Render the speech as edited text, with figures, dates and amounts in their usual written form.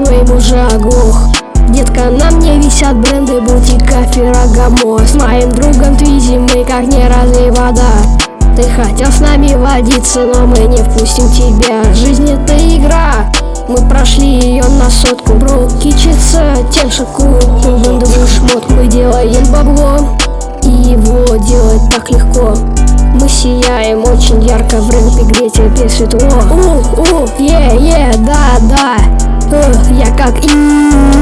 твоему же оглох. Детка, на мне висят бренды бутика Феррагамо. С моим другом Твизи мы как не разлей вода. Ты хотел с нами водиться, но мы не впустим тебя. Жизнь это игра, мы прошли ее на сотку. Бро кичится тем, что купил брендовый шмот. Мы делаем бабло, и его делать так легко. Мы сияем очень ярко, в рэпе теперь светло. Да, я как